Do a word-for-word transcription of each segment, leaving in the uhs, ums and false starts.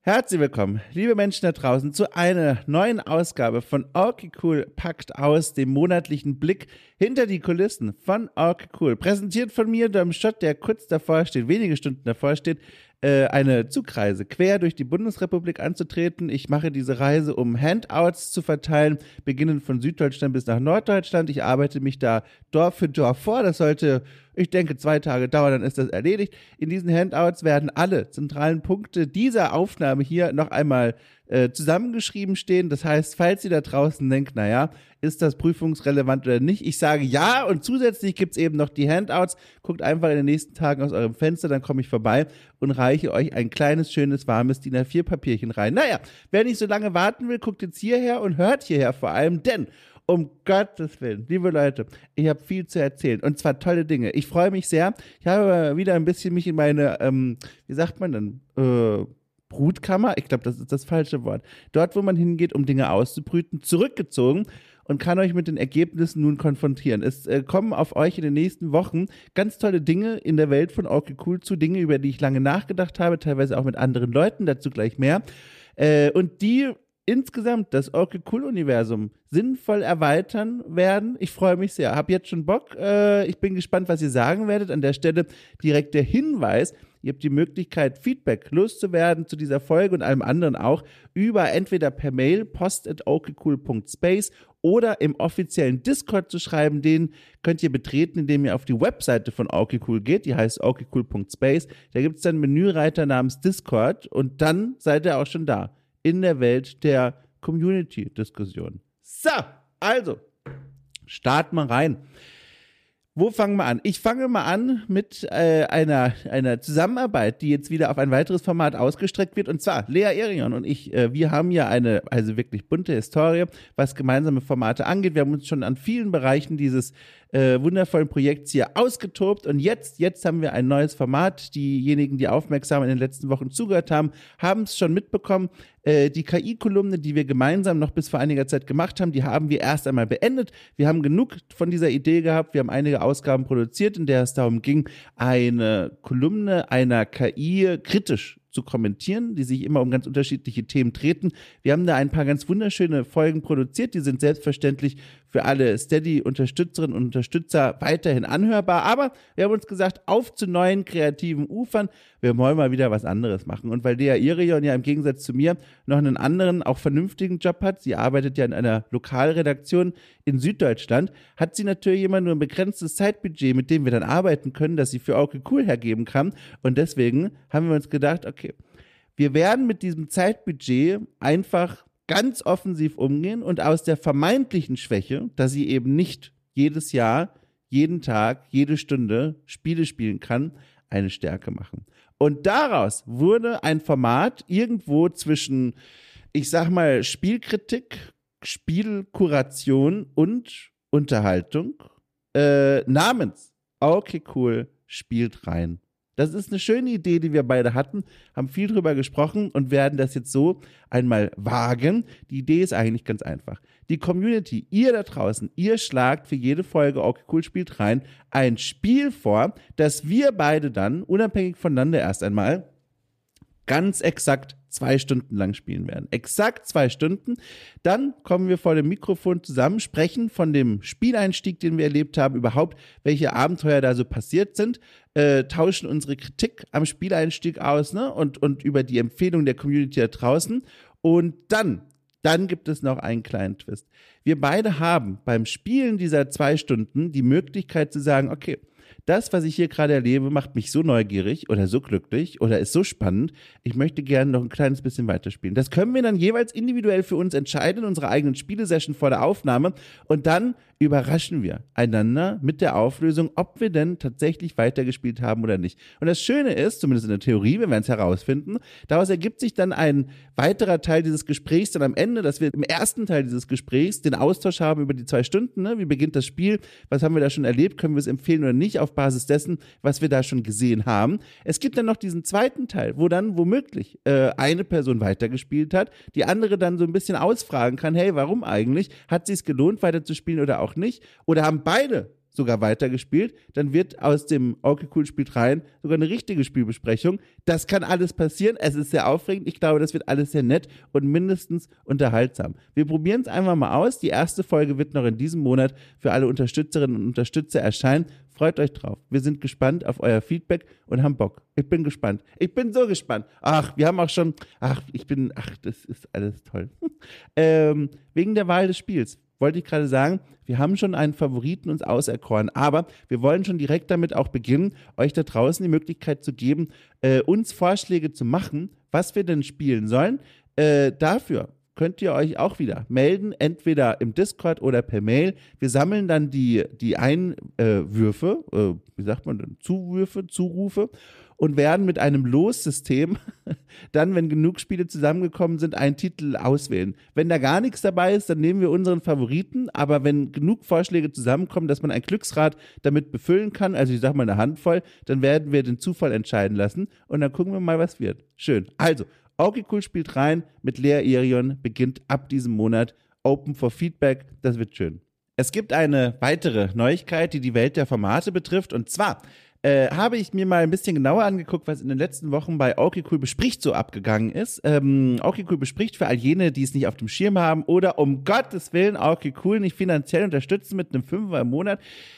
Herzlich willkommen, liebe Menschen da draußen, zu einer neuen Ausgabe von Okay Cool packt aus, dem monatlichen Blick hinter die Kulissen von Okay Cool. Präsentiert von mir, Dom Schott, der kurz davor steht, wenige Stunden davor steht, äh, eine Zugreise quer durch die Bundesrepublik anzutreten. Ich mache diese Reise, um Handouts zu verteilen, beginnend von Süddeutschland bis nach Norddeutschland. Ich arbeite mich da Dorf für Dorf vor. Das sollte, ich denke, zwei Tage dauern, dann ist das erledigt. In diesen Handouts werden alle zentralen Punkte dieser Aufnahme hier noch einmal äh, zusammengeschrieben stehen. Das heißt, falls ihr da draußen denkt, naja, ist das prüfungsrelevant oder nicht? Ich sage ja, und zusätzlich gibt es eben noch die Handouts. Guckt einfach in den nächsten Tagen aus eurem Fenster, dann komme ich vorbei und reiche euch ein kleines, schönes, warmes D I N A vier Papierchen rein. Naja, wer nicht so lange warten will, guckt jetzt hierher und hört hierher vor allem, denn um Gottes Willen, liebe Leute, ich habe viel zu erzählen und zwar tolle Dinge. Ich freue mich sehr. Ich habe wieder ein bisschen mich in meine, ähm, wie sagt man denn, äh, Brutkammer, ich glaube, das ist das falsche Wort, dort, wo man hingeht, um Dinge auszubrüten, zurückgezogen und kann euch mit den Ergebnissen nun konfrontieren. Es äh, kommen auf euch in den nächsten Wochen ganz tolle Dinge in der Welt von Okay Cool zu, Dinge, über die ich lange nachgedacht habe, teilweise auch mit anderen Leuten, dazu gleich mehr. Äh, und die insgesamt das Okay Cool-Universum sinnvoll erweitern werden. Ich freue mich sehr. Hab jetzt schon Bock. Äh, ich bin gespannt, was ihr sagen werdet. An der Stelle direkt der Hinweis: Ihr habt die Möglichkeit, Feedback loszuwerden zu dieser Folge und allem anderen auch über entweder per Mail post at okcool punkt space oder im offiziellen Discord zu schreiben. Den könnt ihr betreten, indem ihr auf die Webseite von Okay Cool geht. Die heißt okcool punkt space. Da gibt es dann einen Menüreiter namens Discord und dann seid ihr auch schon da in der Welt der Community-Diskussion. So, also, starten wir rein. Wo fangen wir an? Ich fange mal an mit äh, einer, einer Zusammenarbeit, die jetzt wieder auf ein weiteres Format ausgestreckt wird. Und zwar Lea Erion und ich, äh, wir haben ja eine also wirklich bunte Historie, was gemeinsame Formate angeht. Wir haben uns schon an vielen Bereichen dieses äh, wundervollen Projekts hier ausgetobt. Und jetzt, jetzt haben wir ein neues Format. Diejenigen, die aufmerksam in den letzten Wochen zugehört haben, haben es schon mitbekommen. Äh, die K I-Kolumne, die wir gemeinsam noch bis vor einiger Zeit gemacht haben, die haben wir erst einmal beendet. Wir haben genug von dieser Idee gehabt. Wir haben einige Ausgaben produziert, in der es darum ging, eine Kolumne einer K I kritisch zu kommentieren, die sich immer um ganz unterschiedliche Themen treten. Wir haben da ein paar ganz wunderschöne Folgen produziert, die sind selbstverständlich für alle Steady-Unterstützerinnen und Unterstützer weiterhin anhörbar, aber wir haben uns gesagt, auf zu neuen kreativen Ufern, wir wollen mal wieder was anderes machen. Und weil Lea Irion ja im Gegensatz zu mir noch einen anderen, auch vernünftigen Job hat, sie arbeitet ja in einer Lokalredaktion in Süddeutschland, hat sie natürlich immer nur ein begrenztes Zeitbudget, mit dem wir dann arbeiten können, das sie für Okay Cool hergeben kann. Und deswegen haben wir uns gedacht, okay, wir werden mit diesem Zeitbudget einfach ganz offensiv umgehen und aus der vermeintlichen Schwäche, dass sie eben nicht jedes Jahr, jeden Tag, jede Stunde Spiele spielen kann, eine Stärke machen. Und daraus wurde ein Format irgendwo zwischen, ich sag mal, Spielkritik, Spielkuration und Unterhaltung äh, namens Okay Cool spielt rein. Das ist eine schöne Idee, die wir beide hatten, haben viel drüber gesprochen und werden das jetzt so einmal wagen. Die Idee ist eigentlich ganz einfach. Die Community, ihr da draußen, ihr schlagt für jede Folge Okay Cool spielt rein ein Spiel vor, das wir beide dann, unabhängig voneinander erst einmal, ganz exakt zwei Stunden lang spielen werden. Exakt zwei Stunden. Dann kommen wir vor dem Mikrofon zusammen, sprechen von dem Spieleinstieg, den wir erlebt haben, überhaupt, welche Abenteuer da so passiert sind, äh, tauschen unsere Kritik am Spieleinstieg aus, ne? und, und über die Empfehlung der Community da draußen. Und dann, dann gibt es noch einen kleinen Twist. Wir beide haben beim Spielen dieser zwei Stunden die Möglichkeit zu sagen, okay, das, was ich hier gerade erlebe, macht mich so neugierig oder so glücklich oder ist so spannend, ich möchte gerne noch ein kleines bisschen weiterspielen. Das können wir dann jeweils individuell für uns entscheiden in unserer eigenen Spielesession vor der Aufnahme und dann überraschen wir einander mit der Auflösung, ob wir denn tatsächlich weitergespielt haben oder nicht. Und das Schöne ist, zumindest in der Theorie, wir werden es herausfinden, daraus ergibt sich dann ein weiterer Teil dieses Gesprächs dann am Ende, dass wir im ersten Teil dieses Gesprächs den Austausch haben über die zwei Stunden, ne? Wie beginnt das Spiel, was haben wir da schon erlebt, können wir es empfehlen oder nicht, auf Basis dessen, was wir da schon gesehen haben. Es gibt dann noch diesen zweiten Teil, wo dann womöglich äh, eine Person weitergespielt hat, die andere dann so ein bisschen ausfragen kann, hey, warum eigentlich? Hat es sich gelohnt, weiterzuspielen oder auch nicht? Oder haben beide sogar weitergespielt, dann wird aus dem Okay Cool spielt rein sogar eine richtige Spielbesprechung. Das kann alles passieren, es ist sehr aufregend, ich glaube, das wird alles sehr nett und mindestens unterhaltsam. Wir probieren es einfach mal aus, die erste Folge wird noch in diesem Monat für alle Unterstützerinnen und Unterstützer erscheinen. Freut euch drauf. Wir sind gespannt auf euer Feedback und haben Bock. Ich bin gespannt. Ich bin so gespannt. Ach, wir haben auch schon, ach, ich bin, ach, das ist alles toll. ähm, wegen der Wahl des Spiels wollte ich gerade sagen, wir haben schon einen Favoriten uns auserkoren, aber wir wollen schon direkt damit auch beginnen, euch da draußen die Möglichkeit zu geben, äh, uns Vorschläge zu machen, was wir denn spielen sollen. Äh, dafür könnt ihr euch auch wieder melden, entweder im Discord oder per Mail. Wir sammeln dann die, die Einwürfe, äh, wie sagt man denn, Zuwürfe, Zurufe und werden mit einem Lossystem dann, wenn genug Spiele zusammengekommen sind, einen Titel auswählen. Wenn da gar nichts dabei ist, dann nehmen wir unseren Favoriten, aber wenn genug Vorschläge zusammenkommen, dass man ein Glücksrad damit befüllen kann, also ich sag mal eine Handvoll, dann werden wir den Zufall entscheiden lassen und dann gucken wir mal, was wird. Schön. Also, Okay Cool spielt rein mit Lea Irion, beginnt ab diesem Monat. Open for Feedback, das wird schön. Es gibt eine weitere Neuigkeit, die die Welt der Formate betrifft, und zwar äh, habe ich mir mal ein bisschen genauer angeguckt, was in den letzten Wochen bei Okay Cool bespricht so abgegangen ist. Ähm, Okay Cool bespricht für all jene, die es nicht auf dem Schirm haben oder um Gottes Willen Okay Cool nicht finanziell unterstützen mit einem Fünfer im Monat.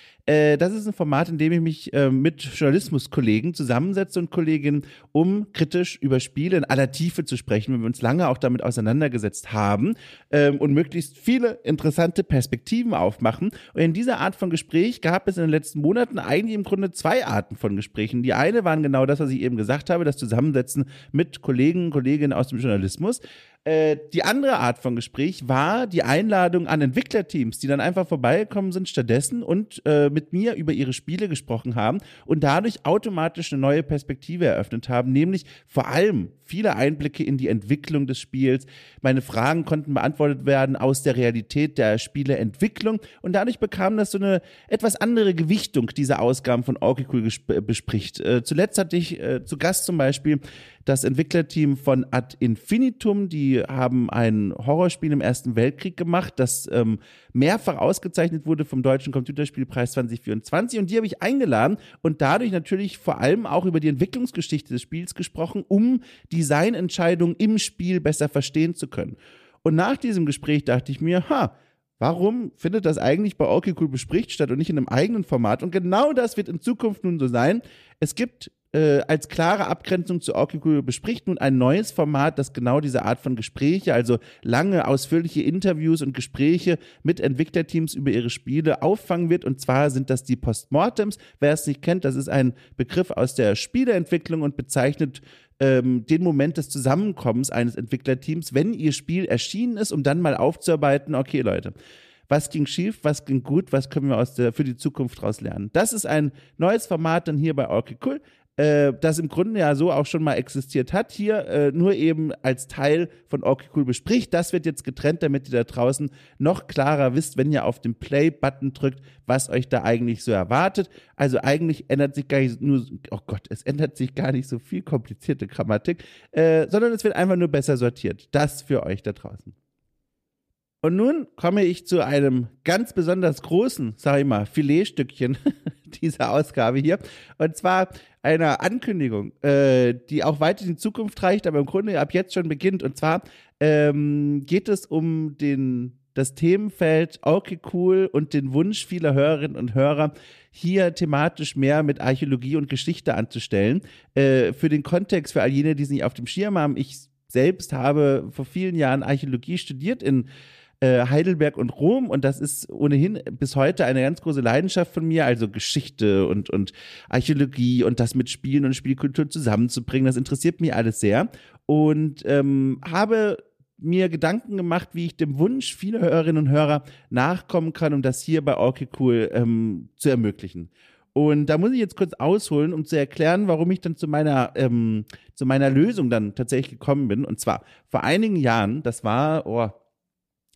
Das ist ein Format, in dem ich mich äh, mit Journalismuskollegen zusammensetze und Kolleginnen, um kritisch über Spiele in aller Tiefe zu sprechen, wenn wir uns lange auch damit auseinandergesetzt haben ähm, und möglichst viele interessante Perspektiven aufmachen. Und in dieser Art von Gespräch gab es in den letzten Monaten eigentlich im Grunde zwei Arten von Gesprächen. Die eine waren genau das, was ich eben gesagt habe, das Zusammensetzen mit Kollegen, Kolleginnen aus dem Journalismus. Die andere Art von Gespräch war die Einladung an Entwicklerteams, die dann einfach vorbeigekommen sind stattdessen und äh, mit mir über ihre Spiele gesprochen haben und dadurch automatisch eine neue Perspektive eröffnet haben, nämlich vor allem viele Einblicke in die Entwicklung des Spiels. Meine Fragen konnten beantwortet werden aus der Realität der Spieleentwicklung und dadurch bekam das so eine etwas andere Gewichtung, diese Ausgaben von Okay Cool gesp- bespricht. Äh, zuletzt hatte ich äh, zu Gast zum Beispiel das Entwicklerteam von Ad Infinitum, die haben ein Horrorspiel im Ersten Weltkrieg gemacht, das ähm, mehrfach ausgezeichnet wurde vom Deutschen Computerspielpreis zwanzig vierundzwanzig und die habe ich eingeladen und dadurch natürlich vor allem auch über die Entwicklungsgeschichte des Spiels gesprochen, um Designentscheidungen im Spiel besser verstehen zu können. Und nach diesem Gespräch dachte ich mir, ha, warum findet das eigentlich bei Okay Cool bespricht statt und nicht in einem eigenen Format? Und genau das wird in Zukunft nun so sein. Es gibt äh, als klare Abgrenzung zu Okay Cool bespricht nun ein neues Format, das genau diese Art von Gespräche, also lange, ausführliche Interviews und Gespräche mit Entwicklerteams über ihre Spiele auffangen wird. Und zwar sind das die Postmortems. Wer es nicht kennt, das ist ein Begriff aus der Spieleentwicklung und bezeichnet ähm, den Moment des Zusammenkommens eines Entwicklerteams, wenn ihr Spiel erschienen ist, um dann mal aufzuarbeiten, okay Leute, was ging schief, was ging gut, was können wir aus der, für die Zukunft daraus lernen. Das ist ein neues Format dann hier bei Okay Cool, äh, das im Grunde ja so auch schon mal existiert hat, hier äh, nur eben als Teil von Okay Cool bespricht. Das wird jetzt getrennt, damit ihr da draußen noch klarer wisst, wenn ihr auf den Play-Button drückt, was euch da eigentlich so erwartet. Also eigentlich ändert sich gar nicht nur, oh Gott, es ändert sich gar nicht so viel komplizierte Grammatik, äh, sondern es wird einfach nur besser sortiert. Das für euch da draußen. Und nun komme ich zu einem ganz besonders großen, sag ich mal, Filetstückchen dieser Ausgabe hier. Und zwar einer Ankündigung, äh, die auch weit in die Zukunft reicht, aber im Grunde ab jetzt schon beginnt. Und zwar ähm, geht es um den, das Themenfeld Okay Cool und den Wunsch vieler Hörerinnen und Hörer, hier thematisch mehr mit Archäologie und Geschichte anzustellen. Äh, für den Kontext, für all jene, die es nicht auf dem Schirm haben, ich selbst habe vor vielen Jahren Archäologie studiert in Heidelberg und Rom und das ist ohnehin bis heute eine ganz große Leidenschaft von mir, also Geschichte und, und Archäologie und das mit Spielen und Spielkultur zusammenzubringen, das interessiert mich alles sehr und ähm, habe mir Gedanken gemacht, wie ich dem Wunsch vieler Hörerinnen und Hörer nachkommen kann, um das hier bei Okay Cool ähm, zu ermöglichen. Und da muss ich jetzt kurz ausholen, um zu erklären, warum ich dann zu meiner, ähm, zu meiner Lösung dann tatsächlich gekommen bin. Und zwar vor einigen Jahren, das war, oh,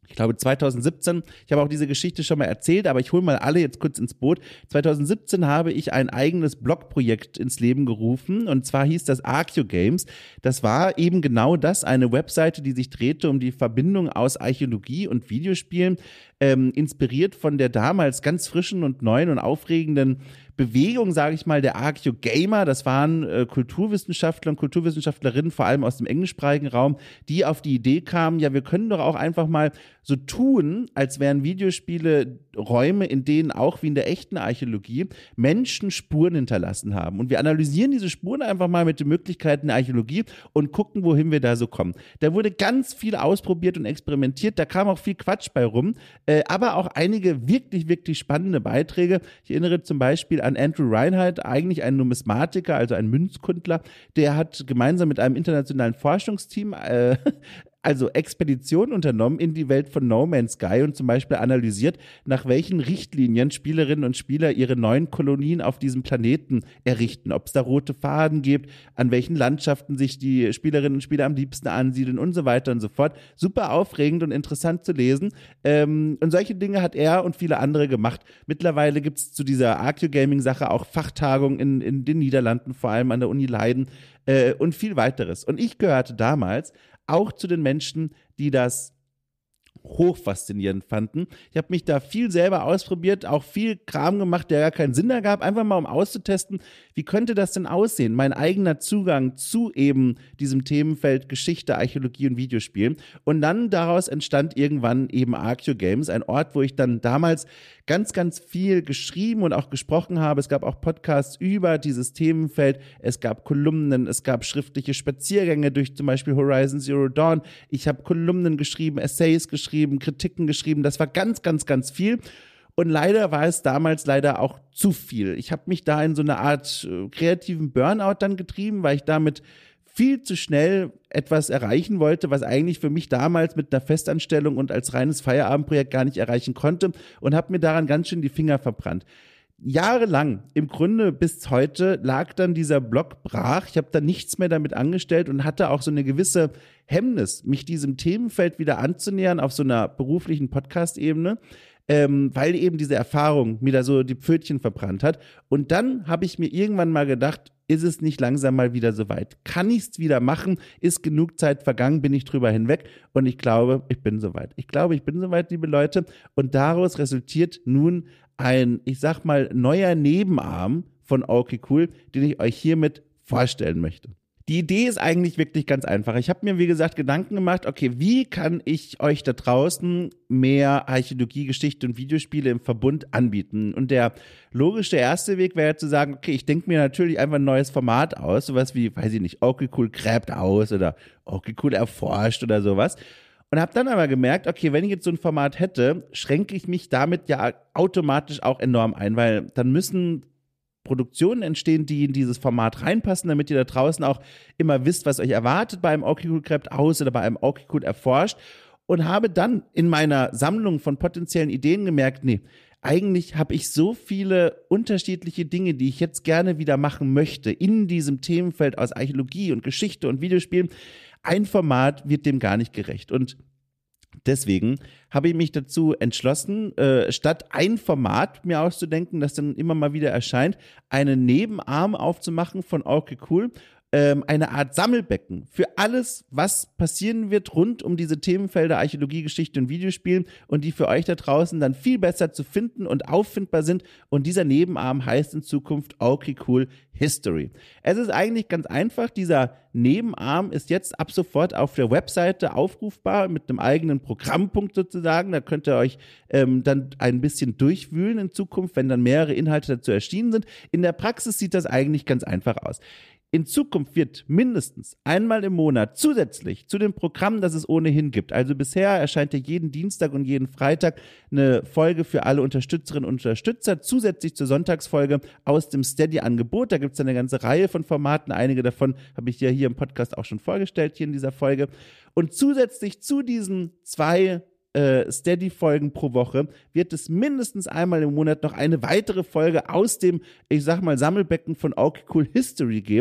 ich glaube zweitausendsiebzehn, ich habe auch diese Geschichte schon mal erzählt, aber ich hole mal alle jetzt kurz ins Boot. zweitausendsiebzehn habe ich ein eigenes Blogprojekt ins Leben gerufen und zwar hieß das ArcheoGames. Das war eben genau das, eine Webseite, die sich drehte um die Verbindung aus Archäologie und Videospielen, ähm, inspiriert von der damals ganz frischen und neuen und aufregenden Bewegung, sage ich mal, der Archeogamer. Das waren äh, Kulturwissenschaftler und Kulturwissenschaftlerinnen, vor allem aus dem englischsprachigen Raum, die auf die Idee kamen, ja, wir können doch auch einfach mal so tun, als wären Videospiele Räume, in denen auch wie in der echten Archäologie Menschen Spuren hinterlassen haben. Und wir analysieren diese Spuren einfach mal mit den Möglichkeiten der Archäologie und gucken, wohin wir da so kommen. Da wurde ganz viel ausprobiert und experimentiert, da kam auch viel Quatsch bei rum, äh, aber auch einige wirklich, wirklich spannende Beiträge. Ich erinnere zum Beispiel an Andrew Reinhardt, eigentlich ein Numismatiker, also ein Münzkundler, der hat gemeinsam mit einem internationalen Forschungsteam äh, also Expeditionen unternommen in die Welt von No Man's Sky und zum Beispiel analysiert, nach welchen Richtlinien Spielerinnen und Spieler ihre neuen Kolonien auf diesem Planeten errichten, ob es da rote Faden gibt, an welchen Landschaften sich die Spielerinnen und Spieler am liebsten ansiedeln und so weiter und so fort. Super aufregend und interessant zu lesen. Ähm, und solche Dinge hat er und viele andere gemacht. Mittlerweile gibt es zu dieser Archeogaming-Sache auch Fachtagungen in, in den Niederlanden, vor allem an der Uni Leiden äh, und viel weiteres. Und ich gehörte damals auch zu den Menschen, die das hochfaszinierend fanden. Ich habe mich da viel selber ausprobiert, auch viel Kram gemacht, der gar keinen Sinn ergab, einfach mal um auszutesten, wie könnte das denn aussehen, mein eigener Zugang zu eben diesem Themenfeld Geschichte, Archäologie und Videospielen. Und dann daraus entstand irgendwann eben ArcheoGames, ein Ort, wo ich dann damals ganz, ganz viel geschrieben und auch gesprochen habe. Es gab auch Podcasts über dieses Themenfeld, es gab Kolumnen, es gab schriftliche Spaziergänge durch zum Beispiel Horizon Zero Dawn. Ich habe Kolumnen geschrieben, Essays geschrieben, Kritiken geschrieben, das war ganz, ganz, ganz viel. Und leider war es damals leider auch zu viel. Ich habe mich da in so eine Art äh, kreativen Burnout dann getrieben, weil ich damit viel zu schnell etwas erreichen wollte, was eigentlich für mich damals mit einer Festanstellung und als reines Feierabendprojekt gar nicht erreichen konnte und habe mir daran ganz schön die Finger verbrannt. Jahrelang, im Grunde bis heute, lag dann dieser Blog brach. Ich habe da nichts mehr damit angestellt und hatte auch so eine gewisse Hemmnis, mich diesem Themenfeld wieder anzunähern auf so einer beruflichen Podcast-Ebene, ähm, weil eben diese Erfahrung mir da so die Pfötchen verbrannt hat. Und dann habe ich mir irgendwann mal gedacht, ist es nicht langsam mal wieder soweit? Kann ich es wieder machen? Ist genug Zeit vergangen? Bin ich drüber hinweg? Und ich glaube, ich bin soweit. Ich glaube, ich bin soweit, liebe Leute. Und daraus resultiert nun ein, ich sag mal, neuer Nebenarm von Okay Cool, den ich euch hiermit vorstellen möchte. Die Idee ist eigentlich wirklich ganz einfach. Ich habe mir, wie gesagt, Gedanken gemacht, okay, wie kann ich euch da draußen mehr Archäologie, Geschichte und Videospiele im Verbund anbieten? Und der logische erste Weg wäre zu sagen, okay, ich denke mir natürlich einfach ein neues Format aus, sowas wie, weiß ich nicht, Okay Cool gräbt aus oder Okay Cool erforscht oder sowas. Und habe dann aber gemerkt, okay, wenn ich jetzt so ein Format hätte, schränke ich mich damit ja automatisch auch enorm ein, weil dann müssen Produktionen entstehen, die in dieses Format reinpassen, damit ihr da draußen auch immer wisst, was euch erwartet bei einem Okay Cool gräbt aus oder bei einem Okay Cool erforscht. Und habe dann in meiner Sammlung von potenziellen Ideen gemerkt, nee, eigentlich habe ich so viele unterschiedliche Dinge, die ich jetzt gerne wieder machen möchte in diesem Themenfeld aus Archäologie und Geschichte und Videospielen. Ein Format wird dem gar nicht gerecht. Und deswegen habe ich mich dazu entschlossen, äh, statt ein Format mir auszudenken, das dann immer mal wieder erscheint, einen Nebenarm aufzumachen von Okay Cool, ähm, eine Art Sammelbecken für alles, was passieren wird rund um diese Themenfelder Archäologie, Geschichte und Videospielen und die für euch da draußen dann viel besser zu finden und auffindbar sind. Und dieser Nebenarm heißt in Zukunft Okay Cool History. Es ist eigentlich ganz einfach. Dieser Nebenarm ist jetzt ab sofort auf der Webseite aufrufbar mit einem eigenen Programmpunkt sozusagen. Da könnt ihr euch ähm, dann ein bisschen durchwühlen in Zukunft, wenn dann mehrere Inhalte dazu erschienen sind. In der Praxis sieht das eigentlich ganz einfach aus. In Zukunft wird mindestens einmal im Monat zusätzlich zu dem Programm, das es ohnehin gibt, also bisher erscheint ja jeden Dienstag und jeden Freitag eine Folge für alle Unterstützerinnen und Unterstützer, zusätzlich zur Sonntagsfolge aus dem Steady-Angebot. Da gibt es eine ganze Reihe von Formaten, einige davon habe ich ja hier im Podcast auch schon vorgestellt, hier in dieser Folge. Und zusätzlich zu diesen zwei Äh, Steady-Folgen pro Woche wird es mindestens einmal im Monat noch eine weitere Folge aus dem, ich sag mal, Sammelbecken von Okay Cool History geben.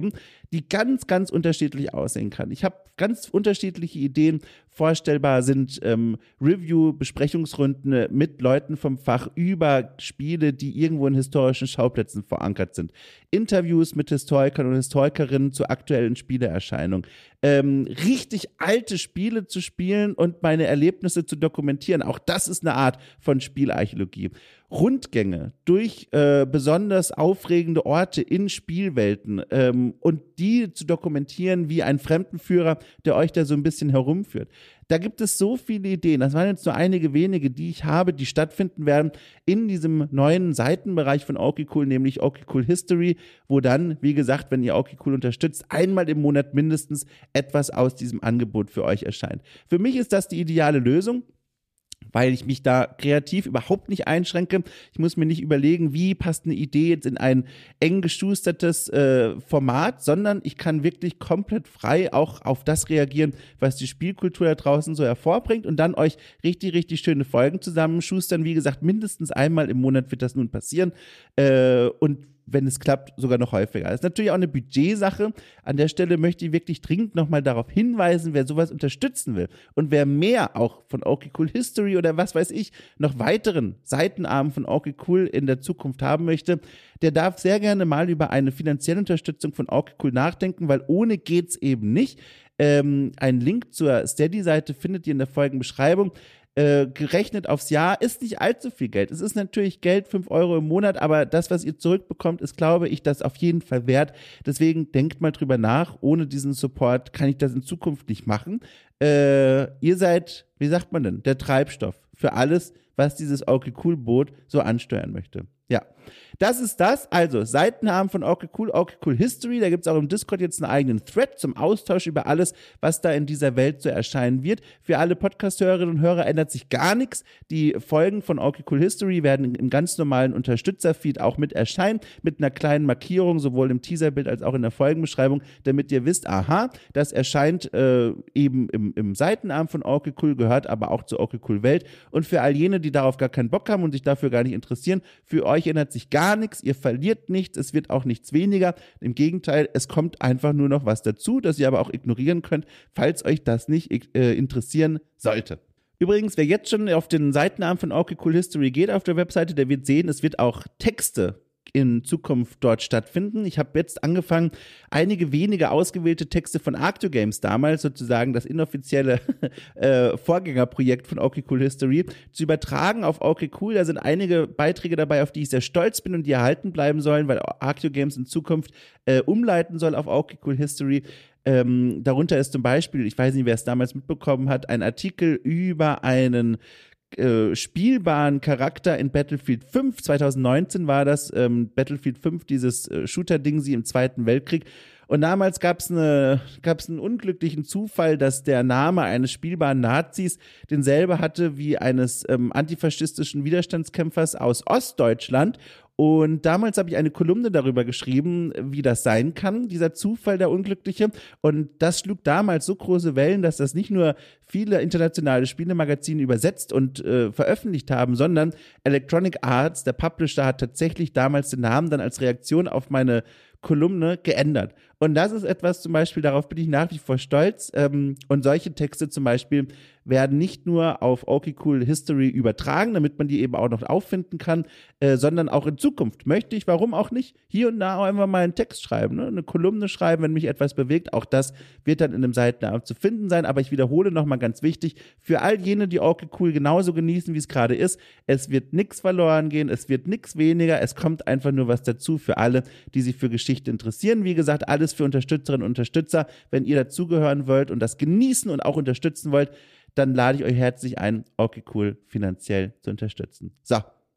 die ganz, ganz unterschiedlich aussehen kann. Ich habe ganz unterschiedliche Ideen. Vorstellbar sind ähm, Review-Besprechungsrunden mit Leuten vom Fach über Spiele, die irgendwo in historischen Schauplätzen verankert sind. Interviews mit Historikern und Historikerinnen zu aktuellen Spieleerscheinungen. Ähm, richtig alte Spiele zu spielen und meine Erlebnisse zu dokumentieren. Auch das ist eine Art von Spielarchäologie. Rundgänge durch äh, besonders aufregende Orte in Spielwelten ähm, und die zu dokumentieren wie ein Fremdenführer, der euch da so ein bisschen herumführt. Da gibt es so viele Ideen. Das waren jetzt nur einige wenige, die ich habe, die stattfinden werden in diesem neuen Seitenbereich von OKCool, nämlich OKCool History, wo dann, wie gesagt, wenn ihr OKCool unterstützt, einmal im Monat mindestens etwas aus diesem Angebot für euch erscheint. Für mich ist das die ideale Lösung, weil ich mich da kreativ überhaupt nicht einschränke. Ich muss mir nicht überlegen, wie passt eine Idee jetzt in ein eng geschustertes äh, Format, sondern ich kann wirklich komplett frei auch auf das reagieren, was die Spielkultur da draußen so hervorbringt und dann euch richtig, richtig schöne Folgen zusammenschustern. Wie gesagt, mindestens einmal im Monat wird das nun passieren äh, und wenn es klappt, sogar noch häufiger. Das ist natürlich auch eine Budgetsache. An der Stelle möchte ich wirklich dringend nochmal darauf hinweisen, wer sowas unterstützen will und wer mehr auch von OKCool History oder was weiß ich, noch weiteren Seitenarmen von OKCool in der Zukunft haben möchte, der darf sehr gerne mal über eine finanzielle Unterstützung von OKCool nachdenken, weil ohne geht's eben nicht. Ähm, einen Link zur Steady-Seite findet ihr in der Folgenbeschreibung. Äh, gerechnet aufs Jahr ist nicht allzu viel Geld. Es ist natürlich Geld, fünf Euro im Monat, aber das, was ihr zurückbekommt, ist, glaube ich, das auf jeden Fall wert. Deswegen denkt mal drüber nach. Ohne diesen Support kann ich das in Zukunft nicht machen. Äh, ihr seid, wie sagt man denn, der Treibstoff für alles, was dieses OKCool-Boot so ansteuern möchte. Ja, das ist das. Also, Seitennamen von OKCool, OKCool History. Da gibt es auch im Discord jetzt einen eigenen Thread zum Austausch über alles, was da in dieser Welt so erscheinen wird. Für alle Podcast-Hörerinnen und Hörer ändert sich gar nichts. Die Folgen von OKCool History werden im ganz normalen Unterstützerfeed auch mit erscheinen, mit einer kleinen Markierung, sowohl im Teaserbild als auch in der Folgenbeschreibung, damit ihr wisst, aha, das erscheint äh, eben im, im Seitenarm von OKCool, gehört aber auch zur OKCool Welt. Und für all jene, die darauf gar keinen Bock haben und sich dafür gar nicht interessieren, für euch ändert sich gar nichts, ihr verliert nichts, es wird auch nichts weniger. Im Gegenteil, es kommt einfach nur noch was dazu, das ihr aber auch ignorieren könnt, falls euch das nicht äh, interessieren sollte. Übrigens, wer jetzt schon auf den Seitenarm von OKCool History geht auf der Webseite, der wird sehen, es wird auch Texte in Zukunft dort stattfinden. Ich habe jetzt angefangen, einige wenige ausgewählte Texte von Arcto Games damals, sozusagen das inoffizielle äh, Vorgängerprojekt von OKCool History, zu übertragen auf OKCool. Da sind einige Beiträge dabei, auf die ich sehr stolz bin und die erhalten bleiben sollen, weil Arcto Games in Zukunft äh, umleiten soll auf OKCool History. Ähm, darunter ist zum Beispiel, ich weiß nicht, wer es damals mitbekommen hat, ein Artikel über einen Äh, spielbaren Charakter in Battlefield fünf, zwanzig neunzehn war das, ähm, Battlefield fünf, dieses äh, Shooter-Ding sie im Zweiten Weltkrieg. Und damals gab es eine, gab's einen unglücklichen Zufall, dass der Name eines spielbaren Nazis denselbe hatte wie eines ähm, antifaschistischen Widerstandskämpfers aus Ostdeutschland. Und damals habe ich eine Kolumne darüber geschrieben, wie das sein kann, dieser Zufall, der Unglückliche. Und das schlug damals so große Wellen, dass das nicht nur viele internationale Spielemagazine übersetzt und äh, veröffentlicht haben, sondern Electronic Arts, der Publisher, hat tatsächlich damals den Namen dann als Reaktion auf meine Kolumne geändert. Und das ist etwas zum Beispiel, darauf bin ich nach wie vor stolz. Ähm, und solche Texte zum Beispiel werden nicht nur auf OKCool History übertragen, damit man die eben auch noch auffinden kann, äh, sondern auch in Zukunft möchte ich, warum auch nicht, hier und da auch einfach mal einen Text schreiben, ne? Eine Kolumne schreiben, wenn mich etwas bewegt. Auch das wird dann in einem Seitenarm zu finden sein. Aber ich wiederhole nochmal ganz wichtig, für all jene, die OKCool genauso genießen, wie es gerade ist, es wird nichts verloren gehen, es wird nichts weniger, es kommt einfach nur was dazu für alle, die sich für Geschichte interessieren. Wie gesagt, alles für Unterstützerinnen und Unterstützer. Wenn ihr dazugehören wollt und das genießen und auch unterstützen wollt, dann lade ich euch herzlich ein, OKCool finanziell zu unterstützen. So,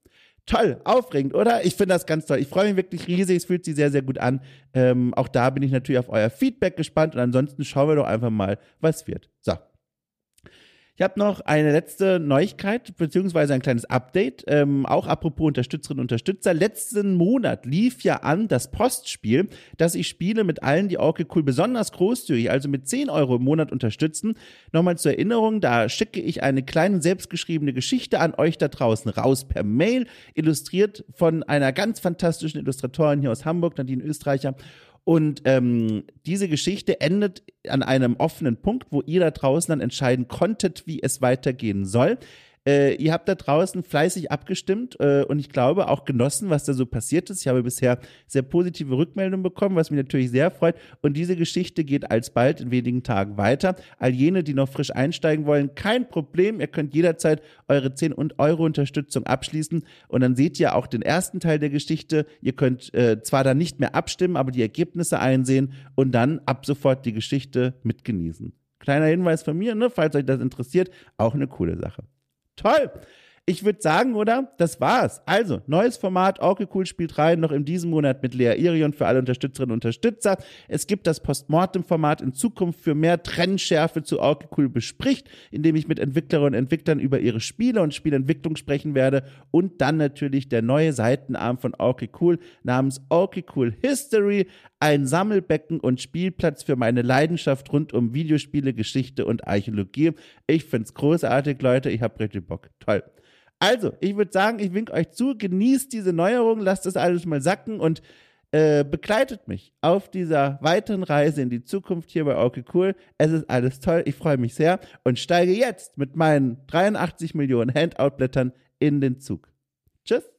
toll, aufregend, oder? Ich finde das ganz toll. Ich freue mich wirklich riesig, es fühlt sich sehr, sehr gut an. Ähm, auch da bin ich natürlich auf euer Feedback gespannt und ansonsten schauen wir doch einfach mal, was wird. So. Ich habe noch eine letzte Neuigkeit, beziehungsweise ein kleines Update, ähm, auch apropos Unterstützerinnen und Unterstützer. Letzten Monat lief ja an das Postspiel, das ich spiele mit allen, die OKCool besonders großzügig, also mit zehn Euro im Monat unterstützen. Nochmal zur Erinnerung, da schicke ich eine kleine selbstgeschriebene Geschichte an euch da draußen raus per Mail, illustriert von einer ganz fantastischen Illustratorin hier aus Hamburg, Nadine Österreicher. Und ähm, diese Geschichte endet an einem offenen Punkt, wo ihr da draußen dann entscheiden konntet, wie es weitergehen soll. Äh, ihr habt da draußen fleißig abgestimmt äh, und ich glaube auch genossen, was da so passiert ist. Ich habe bisher sehr positive Rückmeldungen bekommen, was mich natürlich sehr freut. Und diese Geschichte geht alsbald in wenigen Tagen weiter. All jene, die noch frisch einsteigen wollen, kein Problem. Ihr könnt jederzeit eure zehn Euro Unterstützung abschließen und dann seht ihr auch den ersten Teil der Geschichte. Ihr könnt äh, zwar dann nicht mehr abstimmen, aber die Ergebnisse einsehen und dann ab sofort die Geschichte mitgenießen. Kleiner Hinweis von mir, ne, falls euch das interessiert, auch eine coole Sache. Toll! Ich würde sagen, oder? Das war's. Also, neues Format, Orky Cool spielt rein, noch in diesem Monat mit Lea Irion für alle Unterstützerinnen und Unterstützer. Es gibt das Postmortem-Format in Zukunft für mehr Trennschärfe zu Orky Cool bespricht, indem ich mit Entwicklerinnen und Entwicklern über ihre Spiele und Spielentwicklung sprechen werde. Und dann natürlich der neue Seitenarm von Orky Cool namens Orky Cool History, ein Sammelbecken und Spielplatz für meine Leidenschaft rund um Videospiele, Geschichte und Archäologie. Ich find's großartig, Leute. Ich hab richtig Bock. Toll. Also, ich würde sagen, ich winke euch zu, genießt diese Neuerung, lasst das alles mal sacken und äh, begleitet mich auf dieser weiteren Reise in die Zukunft hier bei Orky Cool. Es ist alles toll, ich freue mich sehr und steige jetzt mit meinen dreiundachtzig Millionen Handout-Blättern in den Zug. Tschüss!